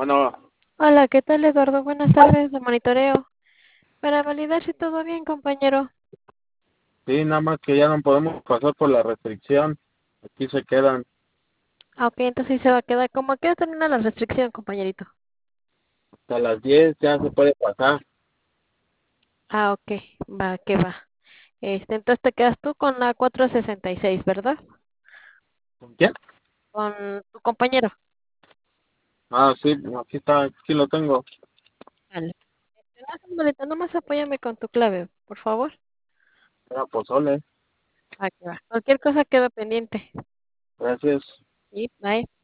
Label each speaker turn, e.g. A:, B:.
A: Bueno,
B: Hola, ¿qué tal, Eduardo? Buenas tardes de monitoreo. Para validar si todo bien, compañero.
A: sí, nada más que ya no podemos pasar por la restricción. Aquí se quedan
B: Ah, ok, entonces sí se va a quedar. ¿Cómo que termina la restricción, compañerito?
A: hasta las 10, ya se puede pasar.
B: Ah, ok, va, que va. Entonces te quedas tú con la 466, ¿verdad?
A: ¿Con quién?
B: Con tu compañero.
A: Ah, sí, aquí está, aquí lo tengo.
B: Vale. No seas malita, nomás apóyame con tu clave, por favor.
A: Era pozole,
B: Va, que va. Cualquier cosa queda pendiente.
A: gracias.
B: Y bye.